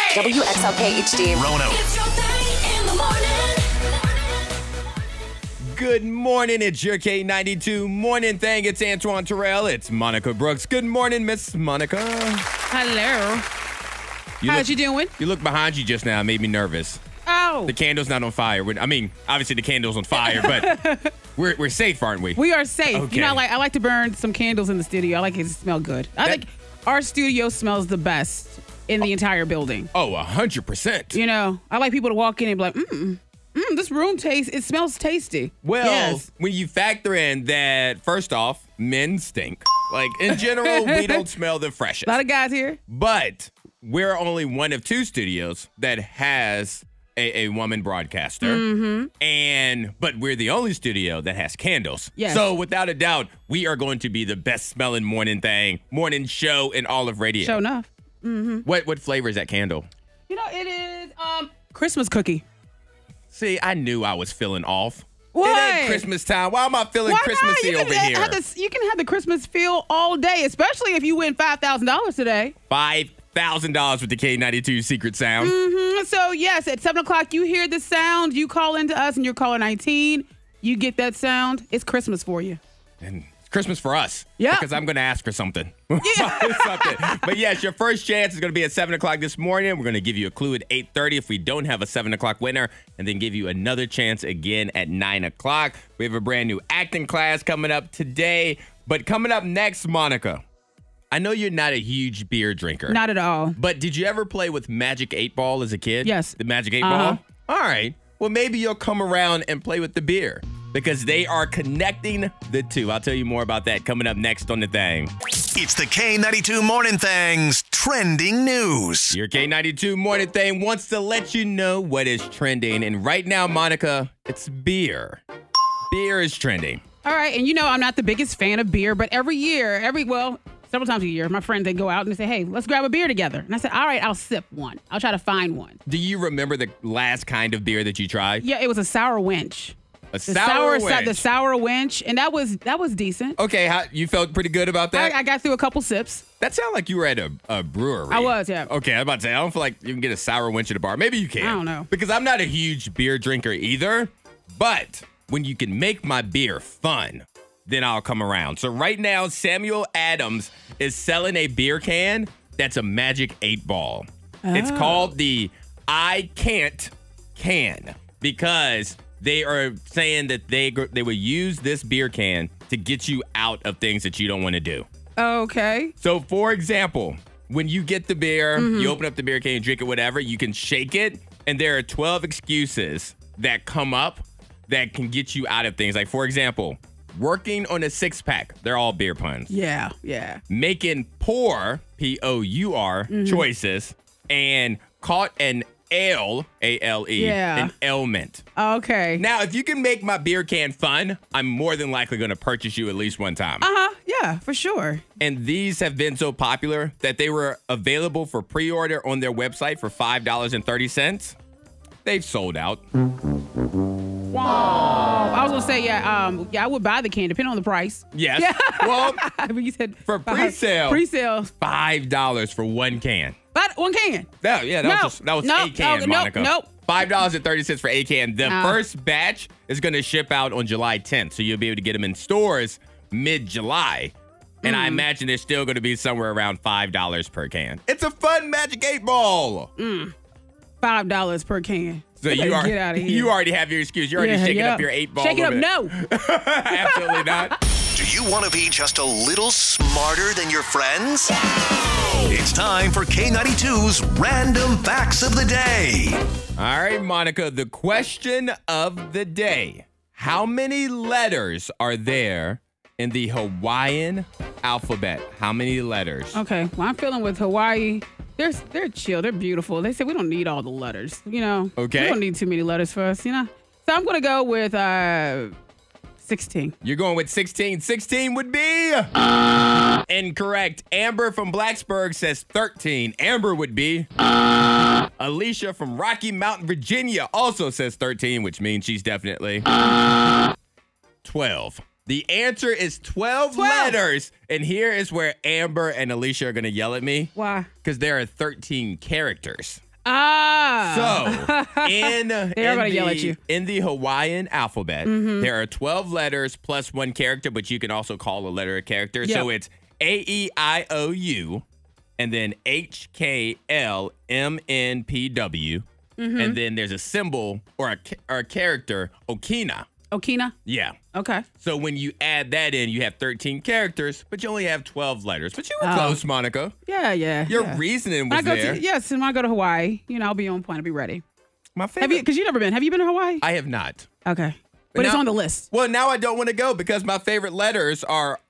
WXLK HD. Rono. It's your thing in the morning. Good morning. It's your K92 morning thing. It's Antoine Terrell. It's Monica Brooks. Good morning, Miss Monica. Hello. How's you doing? You look behind you just now. Made me nervous. Oh. The candle's not on fire. I mean, obviously the candle's on fire, but we're safe, aren't we? We are safe. Okay. You know, I like to burn some candles in the studio. I like it to smell good. I think our studio smells the best in the entire building. Oh, 100%. You know, I like people to walk in and be like, this room it smells tasty. Well, yes. when you factor in that, first off, men stink. Like, in general, we don't smell the freshest. A lot of guys here. But we're only one of two studios that has a woman broadcaster. Mm-hmm. But we're the only studio that has candles. Yes. So without a doubt, we are going to be the best smelling morning show in all of radio. Sure enough. What flavor is that candle? You know, it is Christmas cookie. See, I knew I was feeling off. What? It ain't Christmas time. Why am I feeling Christmassy over here? You can have the Christmas feel all day, especially if you win $5,000 today. $5,000 with the K92 secret sound. So, yes, at 7 o'clock, you hear the sound. You call into us, and you're caller 19. You get that sound. It's Christmas for you. And it's Christmas for us. Yeah. Because I'm going to ask for something. Yeah. But yes, your first chance is going to be at 7 o'clock this morning. We're going to give you a clue at 8:30 if we don't have a 7 o'clock winner, and then give you another chance again at 9 o'clock. We have a brand new acting class coming up today. But coming up next, Monica, I know you're not a huge beer drinker. Not at all. But did you ever play with Magic 8 Ball as a kid? Yes. The Magic 8 Ball? All right. Well, maybe you'll come around and play with the beer because they are connecting the two. I'll tell you more about that coming up next on The Thing. It's the K92 Morning Thang's trending news. Your K92 Morning Thing wants to let you know what is trending. And right now, Monica, it's beer. Beer is trending. All right, and you know I'm not the biggest fan of beer, but every year, several times a year, my friends, they go out and they say, hey, let's grab a beer together. And I said, all right, I'll sip one. I'll try to find one. Do you remember the last kind of beer that you tried? Yeah, it was a sour wench. A sour wench? The sour wench, and that was decent. Okay, you felt pretty good about that? I got through a couple sips. That sounded like you were at a brewery. I was, yeah. Okay, I was about to say, I don't feel like you can get a sour wench at a bar. Maybe you can. I don't know. Because I'm not a huge beer drinker either. But when you can make my beer fun, then I'll come around. So right now, Samuel Adams is selling a beer can that's a Magic 8 Ball. It's called the I Can't Can because they are saying that they will use this beer can to get you out of things that you don't want to do. Okay. So, for example, when you get the beer, you open up the beer can, you drink it, whatever, you can shake it, and there are 12 excuses that come up that can get you out of things. Like, for example, working on a six-pack. They're all beer puns. Yeah. Making poor, P-O-U-R, choices, and caught an ale, A-L-E, an ailment. Okay. Now, if you can make my beer can fun, I'm more than likely going to purchase you at least one time. Yeah, for sure. And these have been so popular that they were available for pre-order on their website for $5.30. They've sold out. Wow. I was going to say, I would buy the can, depending on the price. Yes. Yeah. Well, but you said for pre-sale, $5 for one can. But one can. That was a can, Monica. Nope. $5.30 for a can. The first batch is going to ship out on July 10th, so you'll be able to get them in stores mid-July. And I imagine they're still going to be somewhere around $5 per can. It's a fun Magic 8 Ball. $5 per can. So get out of here. You already have your excuse. You're already shaking up your 8 Ball. Shake it up, no. Absolutely not. Do you want to be just a little smarter than your friends? It's time for K92's Random Facts of the Day. All right, Monica, the question of the day. How many letters are there in the Hawaiian alphabet? How many letters? Okay, well, I'm feeling with Hawaii. They're chill. They're beautiful. They say we don't need all the letters, you know. Okay. We don't need too many letters for us, you know. So I'm going to go with 16. You're going with 16. 16 would be incorrect. Amber from Blacksburg says 13. Amber would be. Alicia from Rocky Mountain, Virginia also says 13, which means she's definitely 12. The answer is 12 letters. And here is where Amber and Alicia are going to yell at me. Why? Because there are 13 characters. Ah. So, They're gonna yell at you. In the Hawaiian alphabet, there are 12 letters plus one character, but you can also call a letter a character. Yep. So it's AEIOU, and then HKLMNPW, and then there's a symbol or a character, Okina. Okina? Yeah. Okay. So when you add that in, you have 13 characters, but you only have 12 letters. But you were close, Monica. Yeah. Your reasoning was there. Yes, and when I go to Hawaii, I'll be on point. I'll be ready. My Have favorite. you? Because you've never been. Have you been to Hawaii? I have not. Okay. But it's now- on the list. Well, now I don't want to go because my favorite letters are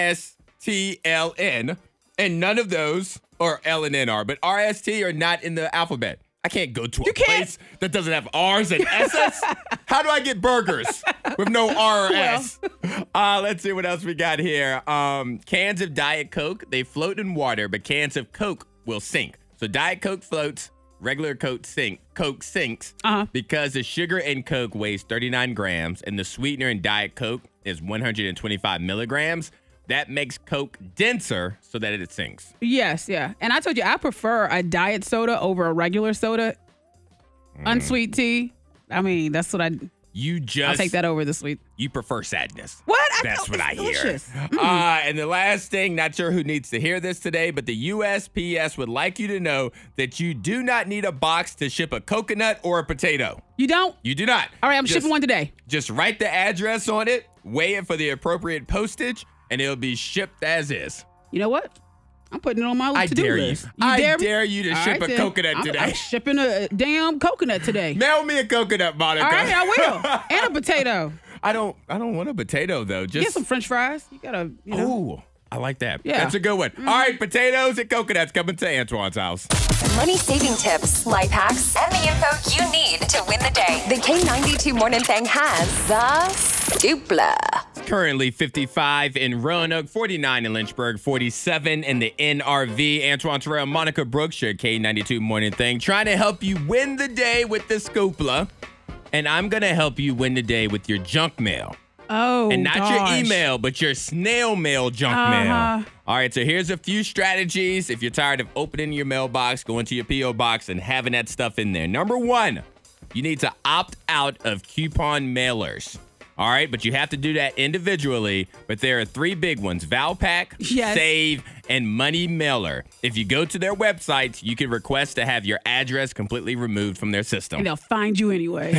RSTLN, and none of those, or L and N are, but RST are not in the alphabet. I can't go to a place that doesn't have R's and S's. How do I get burgers with no R or S? Let's see what else we got here. Cans of Diet Coke, they float in water, but cans of Coke will sink. So Diet Coke floats, regular Coke sinks because the sugar in Coke weighs 39 grams and the sweetener in Diet Coke is 125 milligrams. That makes Coke denser so that it sinks. Yes, yeah. And I told you, I prefer a diet soda over a regular soda. Unsweet tea. I mean, that's what I'll take that over the sweet. You prefer sadness. What? That's what I hear. Delicious. And the last thing, not sure who needs to hear this today, but the USPS would like you to know that you do not need a box to ship a coconut or a potato. You don't? You do not. All right, I'm shipping one today. Just write the address on it, weigh it for the appropriate postage, and it'll be shipped as is. You know what? I'm putting it on my to-do dare list. you. I me? dare you to All ship right, a then. coconut today. I'm shipping a damn coconut today. Mail me a coconut, Monica. All right, I will. And a potato. I don't want a a though. Just Get some French fries. You gotta, Ooh, I like that. Yeah. That's a good one. All right, potatoes and coconuts coming to Antoine's house. Money saving tips, life hacks, and the info you need to win the day. The K92 Morning Thing has the Scoopla. It's currently 55 in Roanoke, 49 in Lynchburg, 47 in the NRV. Antoine Terrell, Monica Brooks, your K92 Morning Thing, trying to help you win the day with the Scoopla. And I'm going to help you win the day with your junk mail. Oh, And not gosh. your email, but your snail mail junk mail. All right, so here's a few strategies if you're tired of opening your mailbox, going to your P.O. box, and having that stuff in there. Number one, you need to opt out of coupon mailers. All right, but you have to do that individually. But there are three big ones: Valpak, Yes. Save, and Money Mailer. If you go to their websites, you can request to have your address completely removed from their system. And they'll find you anyway.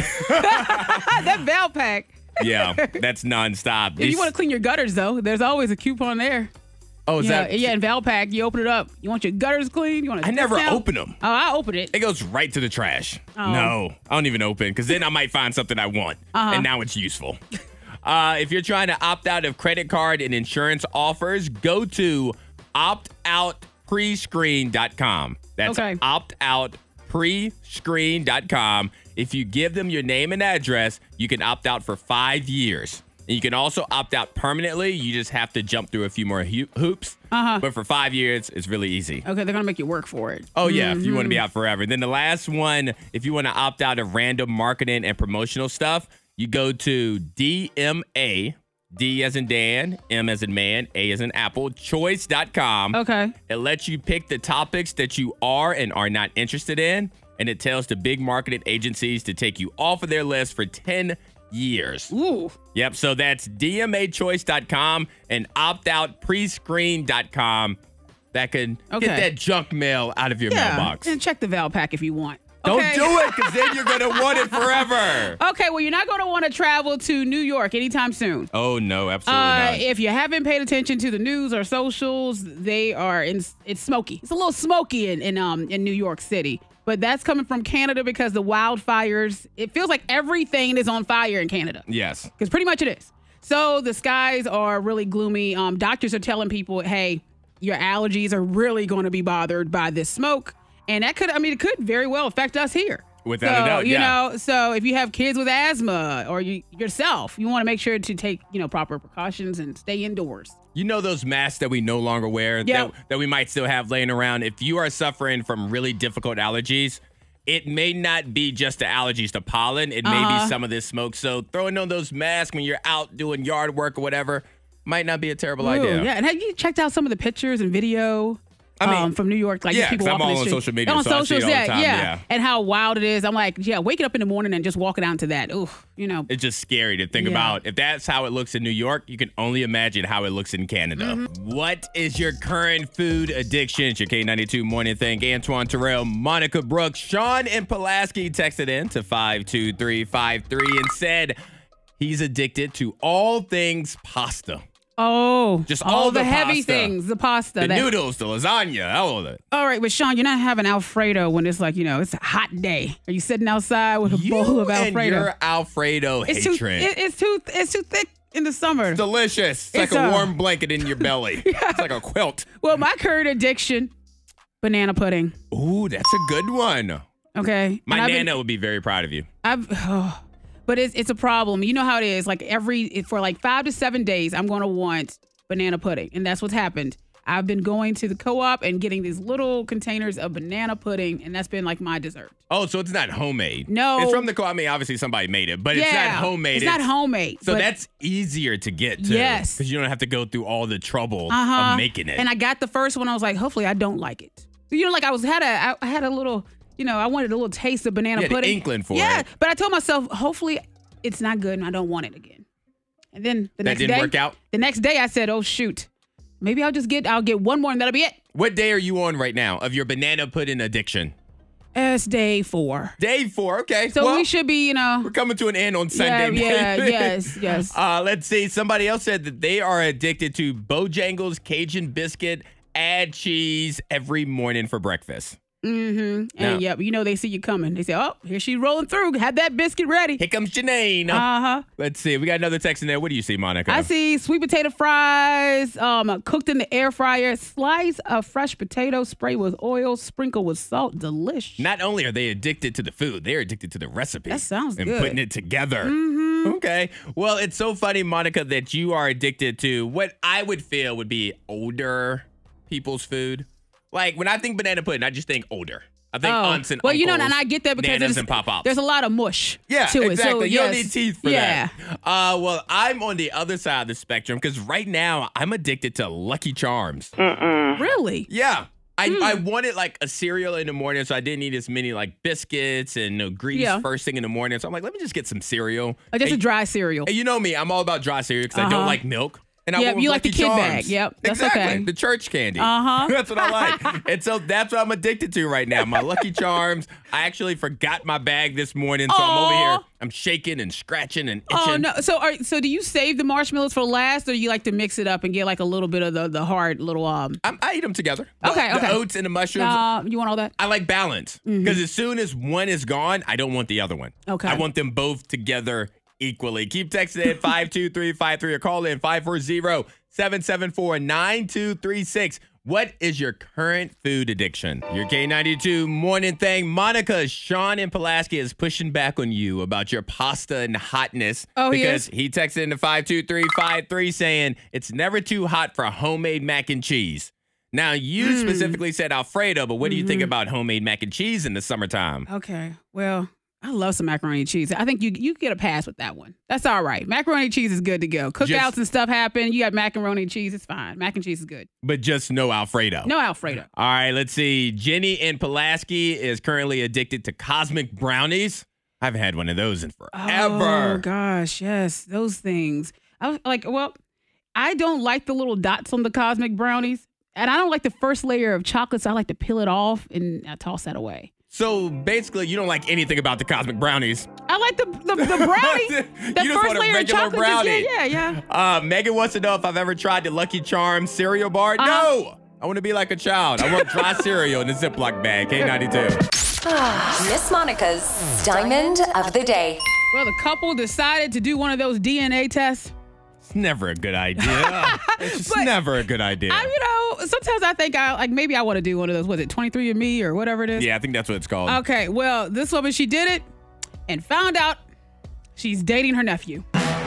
That Valpak. Yeah, that's nonstop. If you want to clean your gutters, though, there's always a coupon there. Oh, is that? Yeah, in Valpak, you open it up. You want your gutters clean? You want I never open them. Oh, I open it. It goes right to the trash. Oh. No, I don't even open because then I might find something I want, and now it's useful. If you're trying to opt out of credit card and insurance offers, go to optoutprescreen.com. That's Okay. optoutprescreen.com. If you give them your name and address, you can opt out for 5 years. And you can also opt out permanently. You just have to jump through a few more hoops. But for 5 years, it's really easy. Okay, they're going to make you work for it. Oh, yeah, if you want to be out forever. Then the last one, if you want to opt out of random marketing and promotional stuff, you go to DMA, D as in Dan, M as in man, A as in apple, choice.com. Okay. It lets you pick the topics that you are and are not interested in, and it tells the big marketing agencies to take you off of their list for 10 years. Ooh. Yep, so that's DMAchoice.com and optoutprescreen.com. That can Okay. get that junk mail out of your mailbox. And check the Valpak if you want. Don't Okay. do it, because then you're going to want it forever. Okay, well, you're not going to want to travel to New York anytime soon. Oh, no, absolutely not. If you haven't paid attention to the news or socials, it's smoky. It's a little smoky in New York City. But that's coming from Canada because the wildfires, it feels like everything is on fire in Canada. Yes. Because pretty much it is. So the skies are really gloomy. Doctors are telling people, hey, your allergies are really going to be bothered by this smoke. And it could very well affect us here. Without a doubt, yeah. So if you have kids with asthma or yourself, you want to make sure to take, proper precautions and stay indoors. You know those masks that we no longer wear Yep. that we might still have laying around? If you are suffering from really difficult allergies, it may not be just the allergies to pollen. It may be some of this smoke. So throwing on those masks when you're out doing yard work or whatever might not be a terrible idea. Yeah, and have you checked out some of the pictures and video? from New York. Like yeah, people 'cause I'm walking all the on street. social media, On so I see socials, it all the time, yeah. And how wild it is. I'm like, waking up in the morning and just walking out to that. Oof, It's just scary to think about. If that's how it looks in New York, you can only imagine how it looks in Canada. Mm-hmm. What is your current food addiction? It's your K92 Morning Thing. Antoine Terrell, Monica Brooks, Sean and Pulaski texted in to 52353 and said he's addicted to all things pasta. Oh, Just all all the the heavy pasta. things, the pasta. The noodles, the lasagna, all of it. All right, but Sean, you're not having Alfredo when it's like, it's a hot day. Are you sitting outside with a bowl of Alfredo? And your Alfredo it's hatred. it's too thick in the summer. Delicious. It's It's like a warm blanket in your belly. It's like a quilt. Well, my current addiction, banana pudding. Ooh, that's a good one. Okay. My And I've been- Nana would be very proud of you. But it's a problem. You know how it is. Like for like 5 to 7 days, I'm going to want banana pudding. And that's what's happened. I've been going to the co-op and getting these little containers of banana pudding. And that's been like my dessert. Oh, so it's not homemade. No. It's from the co-op. I mean, obviously somebody made it, but it's not homemade. It's not homemade. So but- that's easier to get to. Yes. Because you don't have to go through all the trouble Uh-huh. of making it. And I got the first one. I was like, hopefully I don't like it. Like I had a little, I wanted a little taste of banana You had an pudding. inkling for Yeah. it. But I told myself, hopefully it's not good and I don't want it again. And then the That next didn't day, work out? The next day I said, oh shoot, maybe I'll get one more and that'll be it. What day are you on right now of your banana pudding addiction? It's day 4. Day 4. Okay. So well, we should be, we're coming to an end on Sunday. yeah, baby. yes. Let's see. Somebody else said that they are addicted to Bojangles Cajun biscuit, add cheese every morning for breakfast. And Now- yep, they see you coming. They say, oh, here she's rolling through. Have that biscuit ready. Here comes Janine. Uh-huh. Let's see. We got another text in there. What do you see, Monica? I see sweet potato fries, cooked in the air fryer, slice of fresh potato, spray with oil, sprinkle with salt. Delish. Not only are they addicted to the food, they're addicted to the recipe. That sounds and good. putting it together. Okay. Well, it's so funny, Monica, that you are addicted to what I would feel would be older people's food. Like when I think banana pudding, I just think older. I think aunts and well, uncles, and I get that because nanas and pop-ups. there's a lot of mush Yeah, to it. exactly. So, You don't yes. need teeth for that. Well, I'm on the other side of the spectrum because right now I'm addicted to Lucky Charms. Really? Yeah. I wanted like a cereal in the morning, so I didn't eat as many like biscuits and grease first thing in the morning. So I'm like, let me just get some cereal. Or just And- a dry cereal. And you know me, I'm all about dry cereal because I don't like milk. And I Yep, want you like the Lucky kid Charms. bag. Yep, that's exactly. okay. The church candy. Uh-huh. That's what I like. And so that's what I'm addicted to right now. My Lucky Charms. I actually forgot my bag this morning, so I'm over here. I'm shaking and scratching and itching. Oh no! So do you save the marshmallows for last, or do you like to mix it up and get like a little bit of the hard little I eat them together. Okay, The okay. oats and the mushrooms. you want all that? I like balance because as soon as one is gone, I don't want the other one. Okay. I want them both together equally. Keep texting at 52353 or call in 540-774-9236. What is your current food addiction? Your K92 morning thing. Monica, Sean, and Pulaski is pushing back on you about your pasta and hotness. Oh, he because is? he texted into 52353 saying it's never too hot for homemade mac and cheese. Now, you specifically said Alfredo, but what do you think about homemade mac and cheese in the summertime? Okay. Well, I love some macaroni and cheese. I think you get a pass with that one. That's all right. Macaroni and cheese is good to go. Cookouts and stuff happen. You got macaroni and cheese. It's fine. Mac and cheese is good. But just no Alfredo. No Alfredo. All right, let's see. Jenny in Pulaski is currently addicted to cosmic brownies. I haven't had one of those in forever. Oh gosh, yes, those things. I was like, well, I don't like the little dots on the cosmic brownies, and I don't like the first layer of chocolate. So I like to peel it off and I toss that away. So basically, you don't like anything about the cosmic brownies. I like the brownie. The You just first want a layer of regular chocolate. brownie. Yeah. Megan wants to know if I've ever tried the Lucky Charms cereal bar. No, I want to be like a child. I want dry cereal in a Ziploc bag. K92. Miss Monica's Diamond of the Day. Well, the couple decided to do one of those DNA tests. It's never a good idea. It's just never a good idea. Sometimes I think maybe I want to do one of those. Was it 23andMe or whatever it is? Yeah, I think that's what it's called. Okay, well, this woman, she did it and found out she's dating her nephew.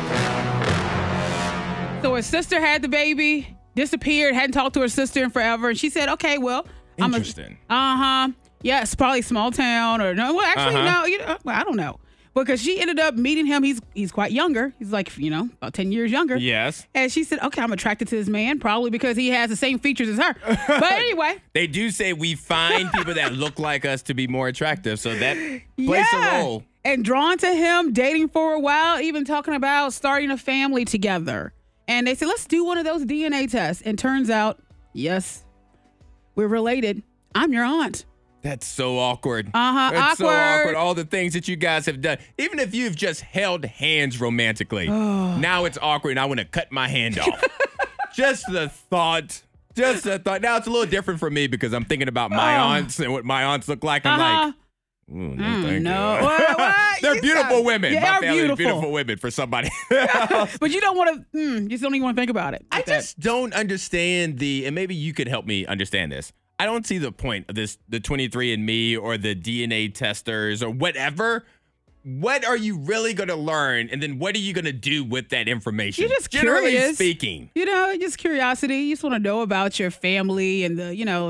So her sister had the baby, disappeared, hadn't talked to her sister in forever, and she said, okay, well, Interesting. Yeah, it's probably small town or no. Well, actually, no. Well, I don't know. because she ended up meeting him. He's quite younger. He's like, about 10 years younger. Yes. And she said, okay, I'm attracted to this man, probably because he has the same features as her. But anyway. They do say we find people that look like us to be more attractive, so that plays a role. And drawn to him, dating for a while, even talking about starting a family together. And they said, let's do one of those DNA tests. And turns out, yes, we're related. I'm your aunt. That's so awkward. That's so awkward. All the things that you guys have done. Even if you've just held hands romantically, now it's awkward and I want to cut my hand off. Just the thought. Now it's a little different for me because I'm thinking about my aunts and what my aunts look like. I'm like, no, thank no. you. What? They're beautiful women. They My are family's beautiful. beautiful women for somebody. But you don't want to, you just don't even want to think about it. I just don't understand and maybe you could help me understand this. I don't see the point of this, the 23andMe or the DNA testers or whatever. What are you really going to learn? And then what are you going to do with that information? You're just Generally curious. speaking. Just curiosity. You just want to know about your family and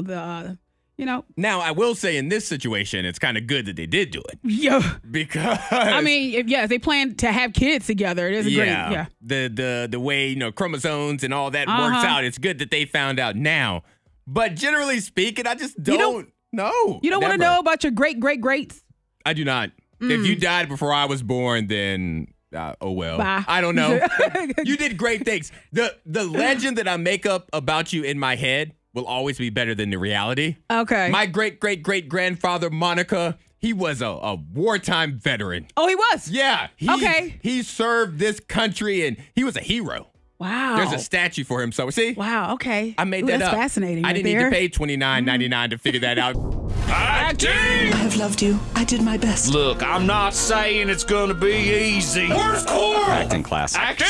Now, I will say in this situation, it's kind of good that they did do it. Yeah. Because I mean, if they plan to have kids together, it is great. Yeah. The way, chromosomes and all that works out, it's good that they found out now. But generally speaking, I just don't know. You don't want to know about your greats? I do not. If you died before I was born, then oh well. Bye. I don't know. You did great things. The legend that I make up about you in my head will always be better than the reality. Okay. My great-great-great-grandfather, Monica, he was a wartime veteran. Oh, he was? Yeah. He served this country, and he was a hero. Wow. There's a statue for him. So, see? Wow, okay. I made that that's up. Fascinating. I right didn't there. need to pay $29.99 to figure that out. Acting! I have loved you. I did my best. Look, I'm not saying it's gonna be easy. Where's Cora? Acting class. Acting!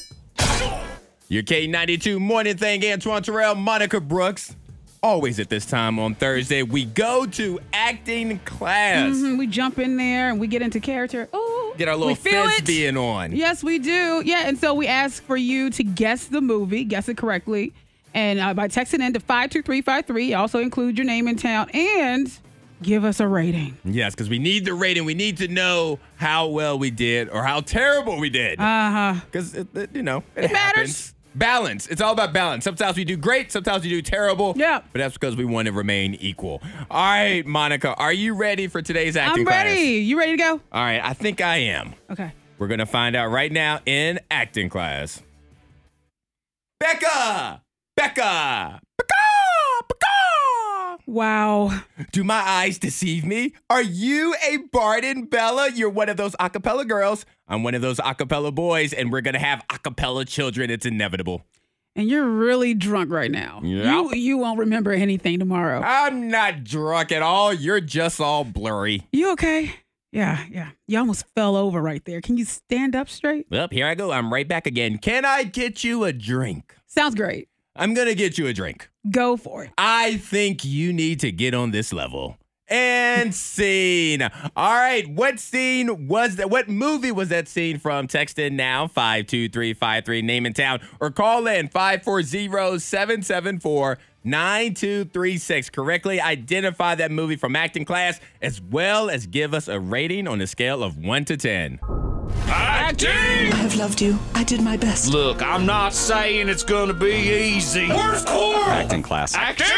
Your K92 Morning Thing, Antoine Terrell, Monica Brooks. Always at this time on Thursday, we go to acting class. We jump in there and we get into character. Oh, Get our little thespian on. Yes, we do. Yeah, and so we ask for you to guess the movie, guess it correctly, and by texting in to 52353. Also include your name and town and give us a rating. Yes, because we need the rating. We need to know how well we did or how terrible we did. Because, it matters. happens. Balance. It's all about balance. Sometimes we do great. Sometimes we do terrible. Yeah. But that's because we want to remain equal. All right, Monica, are you ready for today's acting class? I'm ready. You ready to go? All right, I think I am. Okay. We're going to find out right now in acting class. Becca! Becca! Wow. Do my eyes deceive me? Are you a Barden Bella? You're one of those acapella girls. I'm one of those acapella boys, and we're going to have acapella children. It's inevitable. And you're really drunk right now. Yep. You won't remember anything tomorrow. I'm not drunk at all. You're just all blurry. You okay? Yeah. You almost fell over right there. Can you stand up straight? Well, here I go. I'm right back again. Can I get you a drink? Sounds great. I'm going to get you a drink. Go for it. I think you need to get on this level. And scene. All right, what scene was that? What movie was that scene from? Text in now, 52353, name and town, or call in 540-774-9236. Correctly identify that movie from acting class, as well as give us a rating on a scale of 1 to 10. Acting! I have loved you. I did my best. Look, I'm not saying it's gonna be easy. Where's Cora? Acting class. Acting!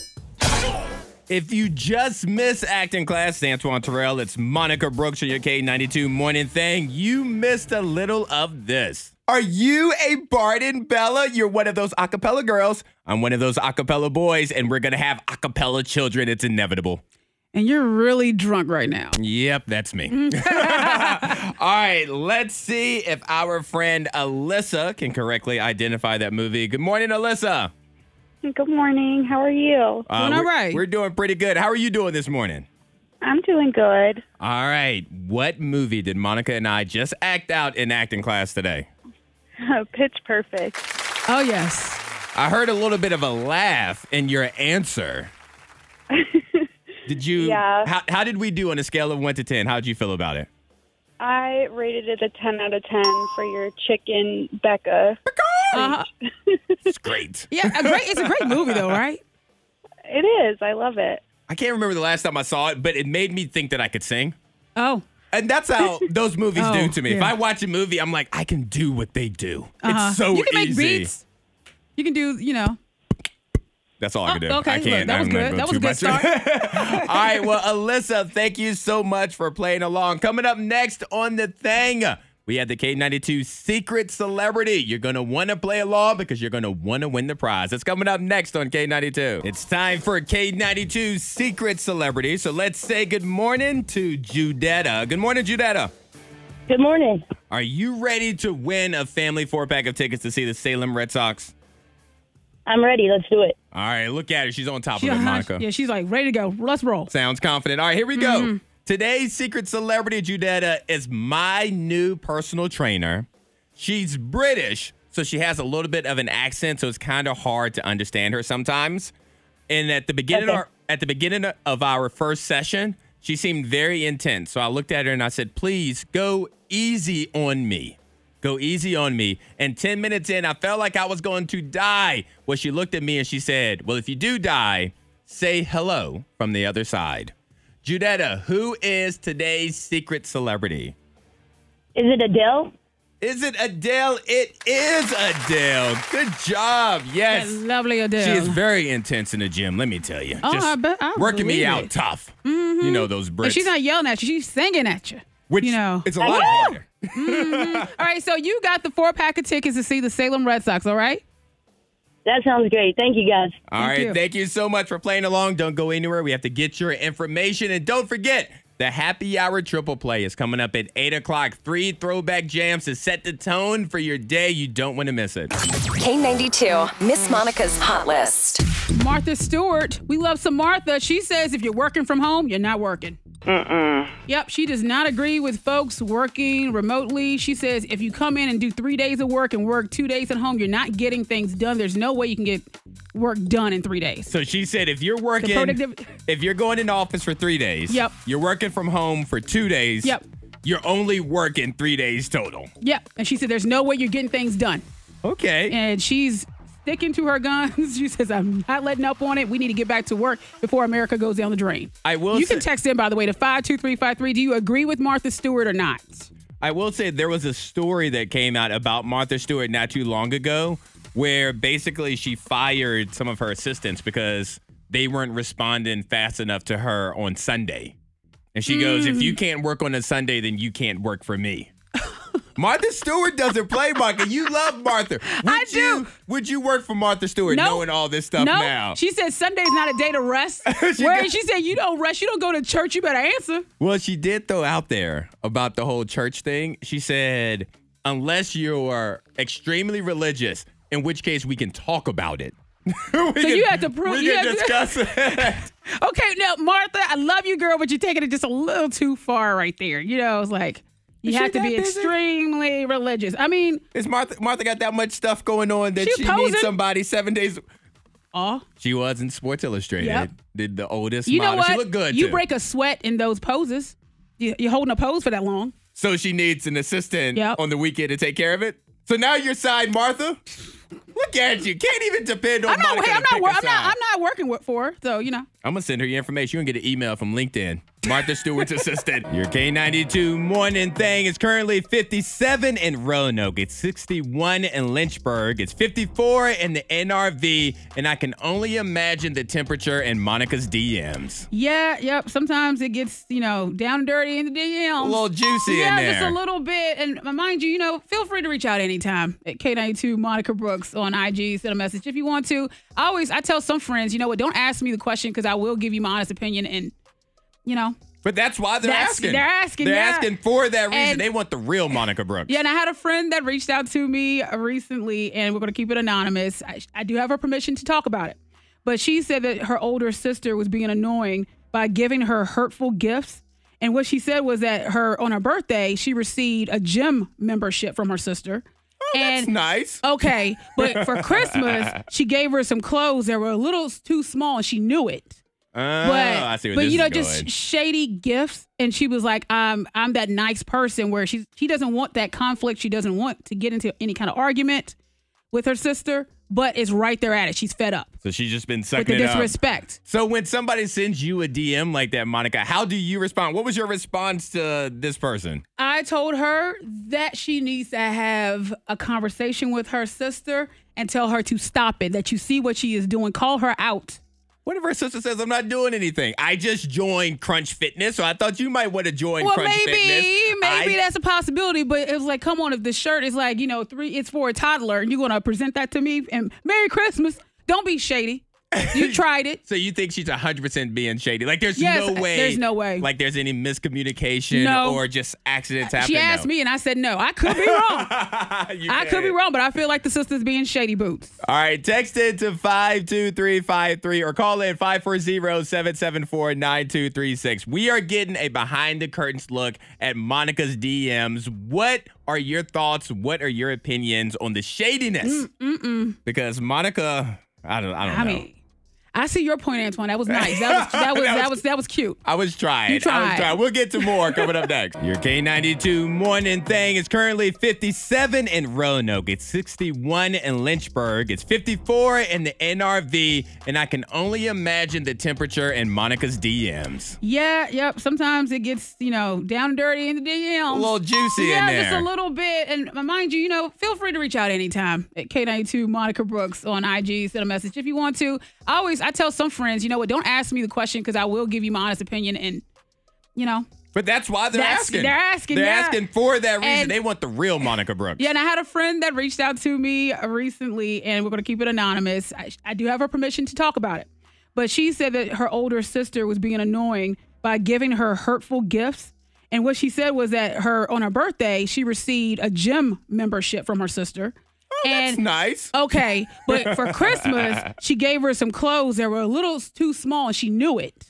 If you just miss acting class, it's Antoine Terrell. It's Monica Brooks on your K92 Morning Thing. You missed a little of this. Are you a Barden Bella? You're one of those acapella girls. I'm one of those acapella boys, and we're going to have acapella children. It's inevitable. And you're really drunk right now. Yep, that's me. All right, let's see if our friend Alyssa can correctly identify that movie. Good morning, Alyssa. Good morning. How are you? Doing all right. We're doing pretty good. How are you doing this morning? I'm doing good. All right. What movie did Monica and I just act out in acting class today? Pitch Perfect. Oh, yes. I heard a little bit of a laugh in your answer. Did you? Yeah. How did we do on a scale of 1 to 10? How did you feel about it? I rated it a 10 out of 10 for your chicken, Becca. It's great. Yeah, it's a great movie, though, right? It is. I love it. I can't remember the last time I saw it, but it made me think that I could sing. Oh. And that's how those movies do to me. yeah. If I watch a movie, I'm like, I can do what they do. It's so easy. You can make beats. You can do, That's all I can do. Okay, I can't. look, that was I'm not good. going That was too a good much. start. All right, well, Alyssa, thank you so much for playing along. Coming up next on The Thing, we have the K92 Secret Celebrity. You're going to want to play along because you're going to want to win the prize. It's coming up next on K92. It's time for K92 Secret Celebrity. So let's say good morning to Judetta. Good morning, Judetta. Good morning. Are you ready to win a family 4-pack of tickets to see the Salem Red Sox? I'm ready. Let's do it. All right, look at her. She's on top of it, Monica. Yeah, she's like, ready to go. Let's roll. Sounds confident. All right, here we go. Today's secret celebrity, Judetta, is my new personal trainer. She's British, so she has a little bit of an accent, so it's kind of hard to understand her sometimes. And at the beginning of our first session, she seemed very intense. So I looked at her and I said, please go easy on me. Go easy on me. And 10 minutes in, I felt like I was going to die. Well, she looked at me and she said, well, if you do die, say hello from the other side. Judetta, who is today's secret celebrity? Is it Adele? Is it Adele? It is Adele. Good job. Yes. That lovely Adele. She is very intense in the gym, let me tell you. Oh, Just I bet. I working me believe out it. tough. You know those Brits. And she's not yelling at you. She's singing at you. Which it's a lot harder. All right, so you got the 4-pack of tickets to see the Salem Red Sox, all right? That sounds great. Thank you, guys. All right, thank you so much for playing along. Don't go anywhere. We have to get your information. And don't forget, the Happy Hour Triple Play is coming up at 8 o'clock. 3 throwback jams to set the tone for your day. You don't want to miss it. K92, Miss Monica's Hot List. Martha Stewart. We love some Martha. She says if you're working from home, you're not working. Yep, she does not agree with folks working remotely. She says if you come in and do 3 days of work and work 2 days at home, you're not getting things done. There's no way you can get work done in 3 days. So she said if you're working, if you're going in the office for 3 days, Yep. You're working from home for 2 days, Yep. You're only working 3 days total. Yep, and she said there's no way you're getting things done. Okay. And she's sticking to her guns. She says, I'm not letting up on it. We need to get back to work before America goes down the drain. You can text in, by the way, to 52353. Do you agree with Martha Stewart or not? I will say there was a story that came out about Martha Stewart not too long ago where basically she fired some of her assistants because they weren't responding fast enough to her on Sunday. And she goes, if you can't work on a Sunday, then you can't work for me. Martha Stewart doesn't play, Martha. You love Martha. I do. Would you work for Martha Stewart knowing all this stuff now? She said Sunday's not a day to rest. She said you don't rest. You don't go to church. You better answer. Well, she did throw out there about the whole church thing. She said, unless you are extremely religious, in which case we can talk about it. You have to prove. We can discuss it. Okay, now, Martha, I love you, girl, but you're taking it just a little too far right there. It's like... You have to be extremely religious. I mean, is Martha got that much stuff going on that she needs somebody 7 days? Oh, she was in Sports Illustrated. Yep. Did the oldest you model. know what? She looked good. You too. break a sweat in those poses. You're holding a pose for that long. So she needs an assistant on the weekend to take care of it. So now you're side Martha. Look at you. Can't even depend on Monica. I'm not working for her. So I'm gonna send her your information. You're gonna get an email from LinkedIn. Martha Stewart's assistant. Your K92 morning thing is currently 57 in Roanoke. It's 61 in Lynchburg. It's 54 in the NRV. And I can only imagine the temperature in Monica's DMs. Yeah, yep. Sometimes it gets, down and dirty in the DMs. A little juicy in there. Yeah, just a little bit. And mind you, feel free to reach out anytime at K92 Monica Brooks on IG. Send a message if you want to. I tell some friends, you know what, don't ask me the question because I will give you my honest opinion and But that's why they're asking. They're asking. They're yeah. asking for that reason. And they want the real Monica Brooks. Yeah, and I had a friend that reached out to me recently, and we're going to keep it anonymous. I do have her permission to talk about it. But she said that her older sister was being annoying by giving her hurtful gifts. And what she said was that on her birthday, she received a gym membership from her sister. Oh, that's nice. Okay, but for Christmas, she gave her some clothes that were a little too small, and she knew it. I see where this is going. Just shady gifts. And she was like, I'm that nice person where she doesn't want that conflict. She doesn't want to get into any kind of argument with her sister. but is right there at it. She's fed up So she's just been with sucking the it up. disrespect. So when somebody sends you a DM like that, Monica, how do you respond? What was your response to this person? I told her that she needs to have a conversation with her sister and tell her to stop it, that you see what she is doing. Call her out. What if her sister says, I'm not doing anything? I just joined Crunch Fitness, so I thought you might want to join Well, Crunch Fitness. maybe that's a possibility, but it was like, come on, if the shirt is like, it's for a toddler and you're going to present that to me and Merry Christmas, don't be shady. You tried it. So you think she's 100% being shady? Like there's Yes, no way. there's no way. Like there's any miscommunication No. or just accidents happening? She asked me and I said no. I could be wrong. I could be wrong, but I feel like the sister's being shady boots. All right, text it to 52353 or call in 540-774-9236. We are getting a behind the curtains look at Monica's DMs. What are your thoughts? What are your opinions on the shadiness? Because Monica, I don't know. I see your point, Antoine. That was nice. That was cute. I was trying. You tried. We'll get to more coming up next. Your K92 morning thing is currently 57 in Roanoke. It's 61 in Lynchburg. It's 54 in the NRV. And I can only imagine the temperature in Monica's DMs. Yeah, yep. Sometimes it gets, down and dirty in the DMs. A little juicy yeah, in there. just a little bit. And mind you, feel free to reach out anytime at K92 Monica Brooks on IG. Send a message if you want to. I tell some friends, don't ask me the question because I will give you my honest opinion and, But that's why they're asking. They're asking, They're yeah. asking for that reason. And- they want the real Monica Brooks. Yeah, and I had a friend that reached out to me recently, and we're going to keep it anonymous. I do have her permission to talk about it. But she said that her older sister was being annoying by giving her hurtful gifts. And what she said was that on her birthday, she received a gym membership from her sister. That's nice. Okay, but for Christmas, she gave her some clothes that were a little too small, and she knew it.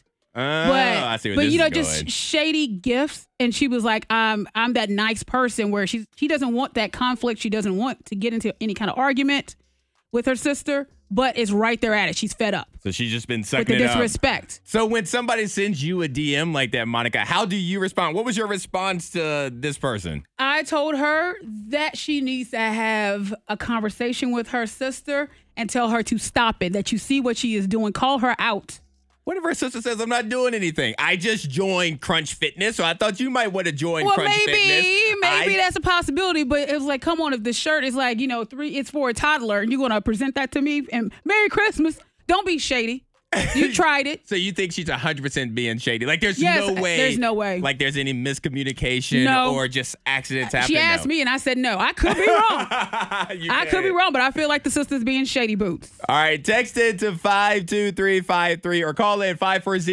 I see what this is going. Just shady gifts, and she was like, "I'm that nice person where she doesn't want that conflict. She doesn't want to get into any kind of argument with her sister, but is right there at it. She's fed up So she's just been with sucking the it up. disrespect." So when somebody sends you a DM like that, Monica, how do you respond? What was your response to this person? I told her that she needs to have a conversation with her sister and tell her to stop it, that you see what she is doing. Call her out. What if her sister says, I'm not doing anything? I just joined Crunch Fitness, so I thought you might want to join Crunch Fitness. Maybe that's a possibility, but it was like, come on, if the shirt is like, it's for a toddler and you're going to present that to me and Merry Christmas, don't be shady. You tried it. So you think she's 100% being shady? Like there's Yes, no way. there's no way. Like there's any miscommunication No. or just accidents happening? She asked me and I said no. I could be wrong. I could be wrong, but I feel like the sister's being shady boots. All right, text it to 52353 or call in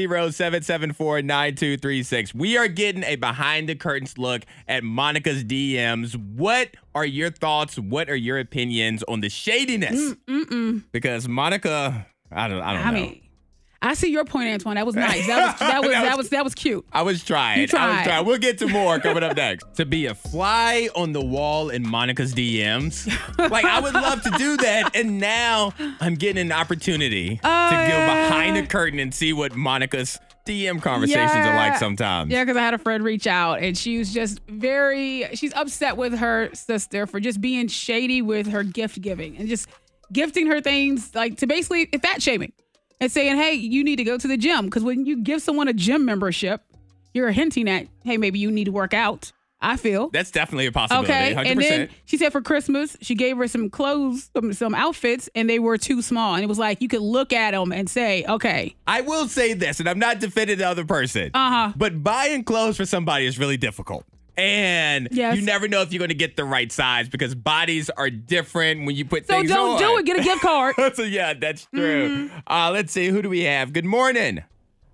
540-774-9236. We are getting a behind the curtains look at Monica's DMs. What are your thoughts? What are your opinions on the shadiness? Because Monica, I don't know. I see your point, Antoine. That was nice. That was cute. I was trying. You tried. We'll get to more coming up next. To be a fly on the wall in Monica's DMs. Like, I would love to do that. And now I'm getting an opportunity to go behind the curtain and see what Monica's DM conversations are like sometimes. Yeah, because I had a friend reach out and she was just she's upset with her sister for just being shady with her gift giving and just gifting her things like to basically fat shaming. And saying, hey, you need to go to the gym. Because when you give someone a gym membership, you're hinting at, hey, maybe you need to work out, I feel. That's definitely a possibility, okay. 100%. And then she said for Christmas, she gave her some clothes, some outfits, and they were too small. And it was like, you could look at them and say, okay. I will say this, and I'm not defending the other person. But buying clothes for somebody is really difficult. And you never know if you're going to get the right size because bodies are different when you put things on. So don't do it. Get a gift card. So yeah, that's true. Let's see. Who do we have? Good morning.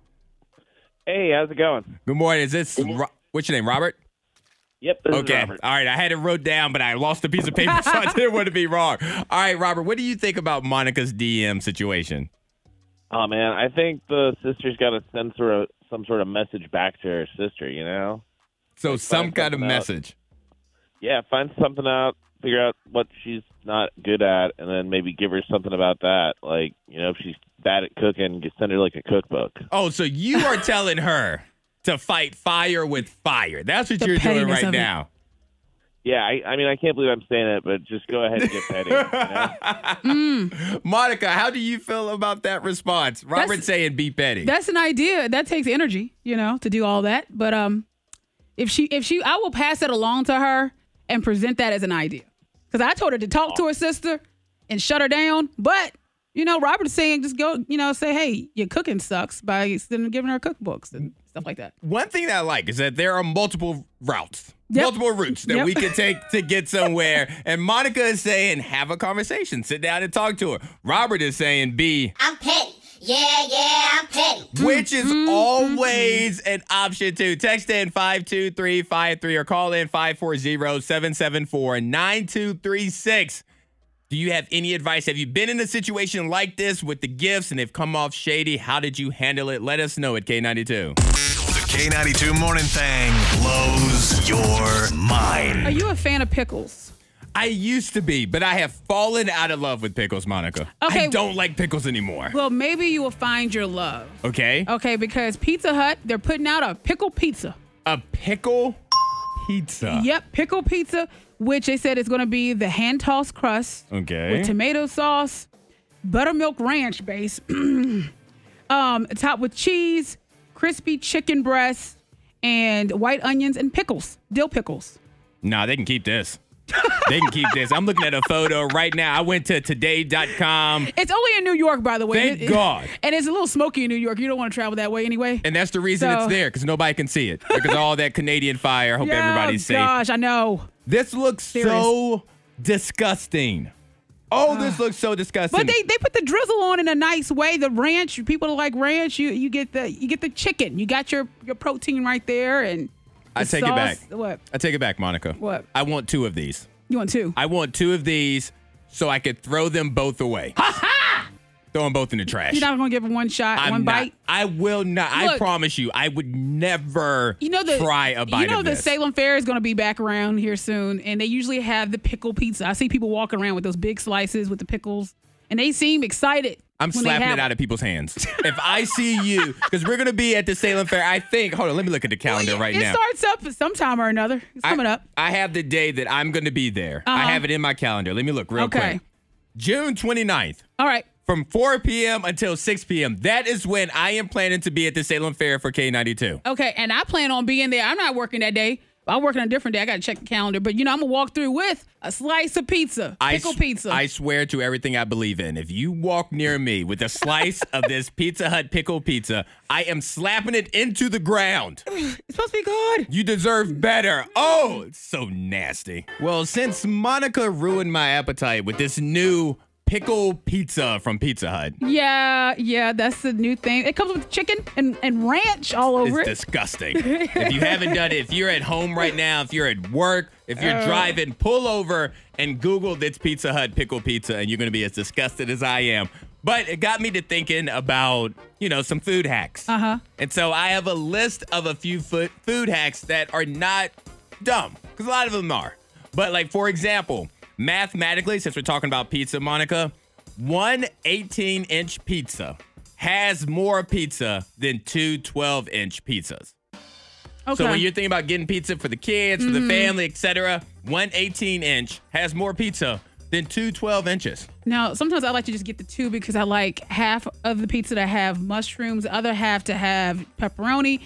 Hey, how's it going? Good morning. Is this, what's your name, Robert? Yep, this is Okay. Robert. All right. I had it wrote down, but I lost a piece of paper, so I didn't want to be wrong. All right, Robert, what do you think about Monica's DM situation? Oh, man, I think the sister's got to send some sort of message back to her sister, So Like, some find kind of something out. message. Yeah, find something out, figure out what she's not good at, and then maybe give her something about that. Like, if she's bad at cooking, just send her, like, a cookbook. Oh, so you are telling her to fight fire with fire. That's what The you're doing pettiness right of it. now. Yeah, I mean, I can't believe I'm saying it, but just go ahead and get petty. Monica, how do you feel about that response? Robert saying be petty. That's an idea. That takes energy, to do all that. But if she, I will pass it along to her and present that as an idea. Because I told her to talk to her sister and shut her down. But, Robert's saying just go, say, hey, your cooking sucks by giving her cookbooks and stuff like that. One thing that I like is that there are multiple routes. Multiple routes that we can take to get somewhere. And Monica is saying, have a conversation. Sit down and talk to her. Robert is saying, I'm petty. Yeah, I'm petty. Which is always an option, too. Text in 52353 or call in 540-774-9236. Do you have any advice? Have you been in a situation like this with the gifts and they've come off shady? How did you handle it? Let us know at K92. The K92 Morning Thang blows your mind. Are you a fan of pickles? I used to be, but I have fallen out of love with pickles, Monica. Okay. I don't like pickles anymore. Well, maybe you will find your love. Okay. Okay, because Pizza Hut, they're putting out a pickle pizza. A pickle pizza? Yep, pickle pizza, which they said is going to be the hand-tossed crust. Okay. With tomato sauce, buttermilk ranch base, topped with cheese, crispy chicken breast, and white onions and pickles, dill pickles. Nah, they can keep this. They can keep this. I'm looking at a photo right now. I went to today.com. It's only in New York, by the way. Thank God. And it's a little smoky in New York. You don't want to travel that way anyway. And that's the reason it's there, because nobody can see it. Because of all that Canadian fire. I hope everybody's safe. Gosh, I know. This looks so disgusting. Oh, this looks so disgusting. But they put the drizzle on in a nice way. The ranch, people like ranch. You get the chicken. You got your protein right there, and I take it back. What? I take it back, Monica. What? I want 2 of these. You want 2? I want 2 of these so I could throw them both away. Throw them both in the trash. You're not going to give them one shot, one bite? I will not. Look, I promise you, I would never try a bite of this. The Salem Fair is going to be back around here soon, and they usually have the pickle pizza. I see people walking around with those big slices with the pickles, and they seem excited. I'm slapping it out of people's hands. If I see you, because we're going to be at the Salem Fair, I think, hold on, let me look at the calendar now. It starts up sometime or another. It's coming up. I have the day that I'm going to be there. I have it in my calendar. Let me look real quick. June 29th. All right. From 4 p.m. until 6 p.m. That is when I am planning to be at the Salem Fair for K92. Okay, and I plan on being there. I'm not working that day. I'm working on a different day. I got to check the calendar. But, I'm going to walk through with a slice of pizza, pickle pizza. I swear to everything I believe in. If you walk near me with a slice of this Pizza Hut pickle pizza, I am slapping it into the ground. It's supposed to be good. You deserve better. Oh, it's so nasty. Well, since Monica ruined my appetite with this new pickle pizza from Pizza Hut. Yeah, that's the new thing. It comes with chicken and ranch all over it. It's disgusting. If you haven't done it, if you're at home right now, if you're at work, if you're driving, pull over and Google this Pizza Hut pickle pizza, and you're going to be as disgusted as I am. But it got me to thinking about, some food hacks. And so I have a list of a few food hacks that are not dumb, because a lot of them are. But like, for example, mathematically, since we're talking about pizza, Monica, one 18-inch pizza has more pizza than 2 12-inch pizzas. Okay. So when you're thinking about getting pizza for the kids, for the family, etc., one 18-inch has more pizza than 2 12 inches. Now, sometimes I like to just get the 2 because I like half of the pizza to have mushrooms, the other half to have pepperoni.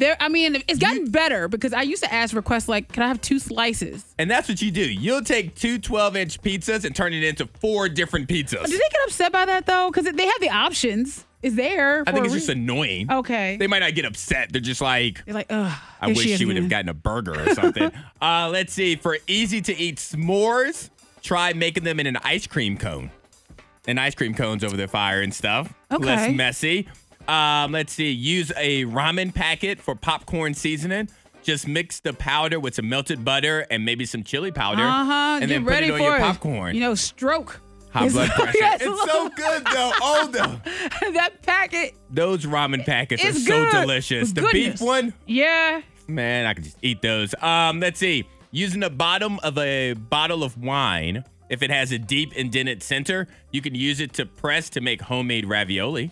It's gotten better because I used to ask requests like, can I have 2 slices? And that's what you do. You'll take 2 12-inch pizzas and turn it into 4 different pizzas. Do they get upset by that, though? Because they have the options. It's there. I think it's just annoying. Okay. They might not get upset. They're just like, ugh. I wish she would have gotten a burger or something. Let's see. For easy-to-eat s'mores, try making them in an ice cream cone. And ice cream cones over the fire and stuff. Okay. Less messy. Let's see. Use a ramen packet for popcorn seasoning. Just mix the powder with some melted butter and maybe some chili powder. And then put it on your popcorn. Stroke. High blood pressure. It's so good, though. That packet. Those ramen packets are so delicious. The beef one? Yeah. Man, I could just eat those. Let's see. Using the bottom of a bottle of wine, if it has a deep indented center, you can use it to press to make homemade ravioli.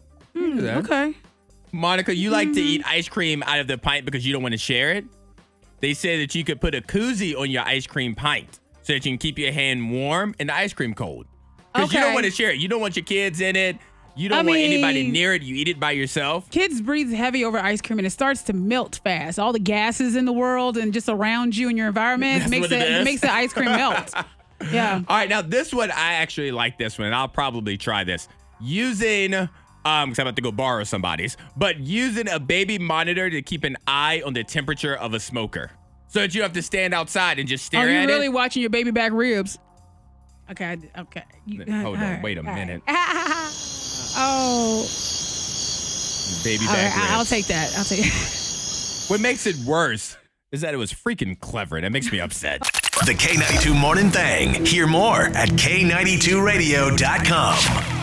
Okay. Monica, you like to eat ice cream out of the pint because you don't want to share it? they say that you could put a koozie on your ice cream pint so that you can keep your hand warm and the ice cream cold. Because you don't want to share it. You don't want your kids in it. You don't want anybody near it. You eat it by yourself. Kids breathe heavy over ice cream, and it starts to melt fast. All the gases in the world and just around you in your environment makes the ice cream melt. Yeah. All right, now this one, I actually like this one, and I'll probably try this. Using, because I'm about to go borrow somebody's, but using a baby monitor to keep an eye on the temperature of a smoker. So that you have to stand outside and just stare at it. Are you really watching your baby back ribs? Okay. Hold on, wait a minute. Oh. Baby back ribs. I'll take that. What makes it worse is that it was freaking clever. That makes me upset. The K92 Morning Thing. Hear more at K92Radio.com.